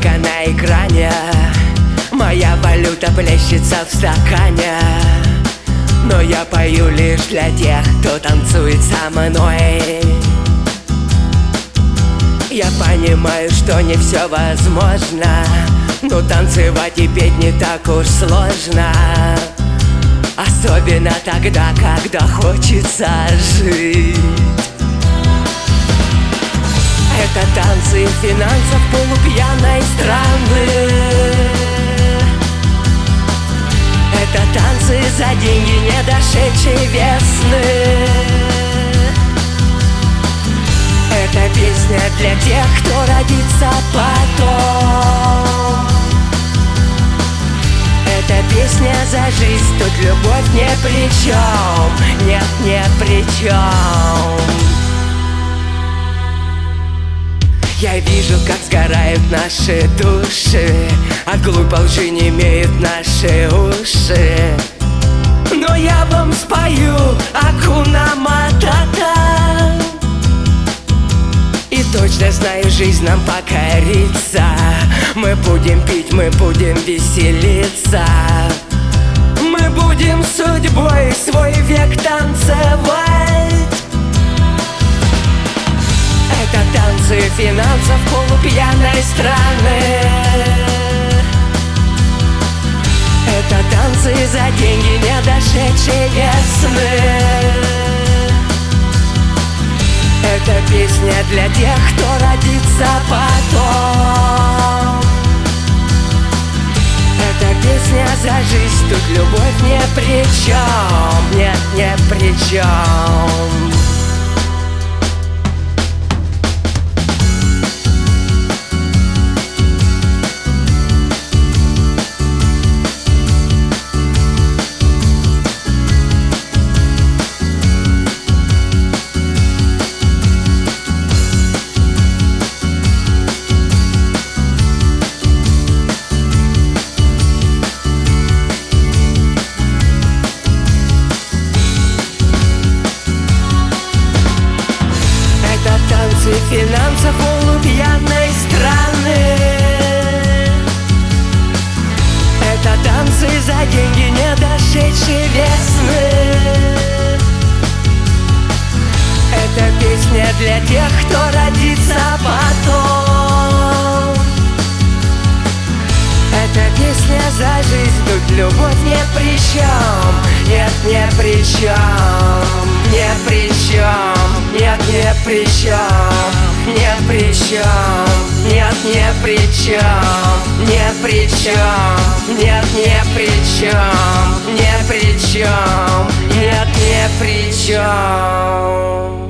только на экране. Моя валюта плещется в стакане. Но я пою лишь для тех, кто танцует со мной. Я понимаю, что не все возможно, но танцевать и петь не так уж сложно. Особенно тогда, когда хочется жить. Это танцы финансов полупьяной страны. Это танцы за деньги не дошедшей весны. Это песня для тех, кто родится потом. Это песня за жизнь, тут любовь ни при чем. Нет, ни при чем. Я вижу, как сгорают наши души, от глупой лжи не имеют наши уши. Но я вам спою Акуна Матата. И точно знаю, жизнь нам покорится. Мы будем пить, мы будем веселиться. Мы будем судьбой свой век танцевать. Это танцы финансов полупьяной страны. Это танцы за деньги не дошедшей весны. Это песня для тех, кто родится потом. Это песня за жизнь, тут любовь ни при чем. Нет, ни при чем. Танцы финансов полупьяной страны. Это танцы за деньги не дошедшей весны. Это песня для тех, кто родится потом. Это песня за жизнь, тут любовь ни при чем. Нет, ни при чем. Ни при чем. Нет, ни при чем. Ни при чем. Нет, ни при чем. Ни при чем. Нет, ни при чем. Ни при чем. Нет, ни при чем.